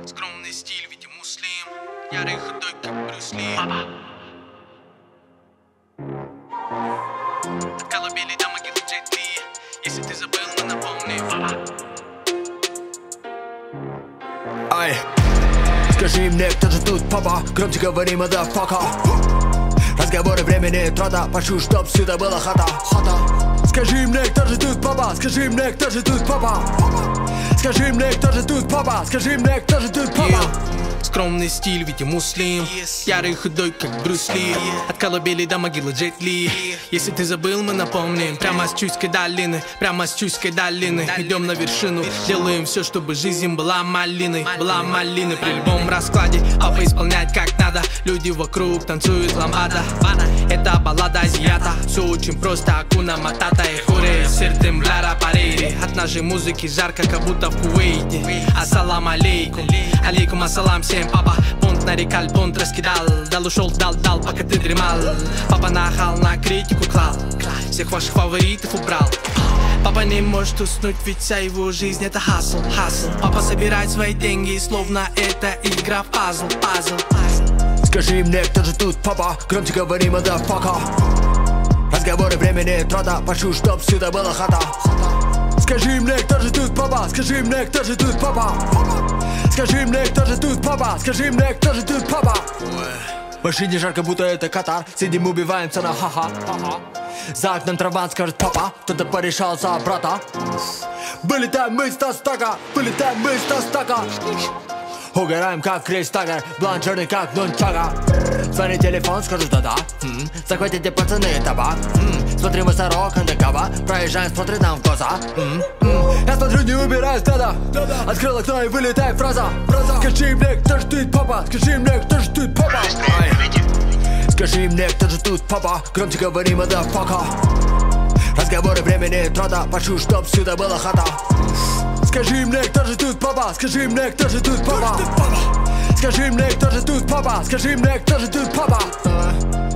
Скромный стиль, видимо, муслим. Ярый худой, как Брюс Ли. От колыбели до могилы Джет Ли. Если ты забыл, мы напомним. Ай, скажи мне, кто же тут папа? Громче говори, motherfucker. Разговоры времени труда, прошу, чтоб сюда была хата. Скажи мне, кто же тут папа? Скажи мне, кто же тут папа? Скажи мне, кто же тут папа? Скажи мне, кто же тут папа? Скромный стиль, видимо, муслим. Ярый худой, как Брюс Ли. От колыбели до могилы Джет Ли. Если ты забыл, мы напомним. Прямо с Чуйской долины, прямо с Чуйской долины. Идем на вершину, делаем все, чтобы жизнь была малиной. Была малиной при любом раскладе. Папа исполняет как надо. Люди вокруг танцуют ламбада. Это баллада азиата. Все очень просто, акуна матата. И хуре, сердцем ляра парейри. От нашей музыки жарко, как будто в Кувейте. Ассалам алейкум, алейкум ассалам всем. Папа понт нарекал, понт раскидал. Дал ушел, дал, пока ты дремал. Папа нахал, на критику клал. Всех ваших фаворитов убрал. Папа не может уснуть, ведь вся его жизнь это хасл. Папа собирает свои деньги, словно это игра в пазл. Скажи мне, кто же тут папа? Громче говори, motherfucker. Разговоры времени труда, прошу, чтоб сюда была хата. Скажи мне, кто же тут папа? Скажи мне, кто же тут папа? Скажи мне, кто же тут папа? Скажи мне, кто же тут папа? В машине жарко, будто это Катар. Сидим, убиваемся на ха-ха. За окном траван, скажет папа. Кто-то порешал за брата. Вылетаем мы с Тостака. Вылетаем мы с Тостака. Угораем как Крис Таггер. Блан черный как нунчага. Звони телефон, скажу да-да. Захватите пацаны табак. Смотри, мы сорок андекава. Проезжаем, смотри нам в глаза. Я смотрю, не убираюсь, да-да. Открыл окно и вылетает фраза. Скажи мне, кто же тут папа? Скажи мне, кто же тут папа? Скажи мне, кто же тут папа? Громче говори, motherfucker. Разговоры времени труда, прошу, чтоб сюда была хата. Скажи мне, кто же тут папа? Скажи мне, кто же тут папа? Скажи мне, кто же тут папа? Скажи мне, кто же тут папа?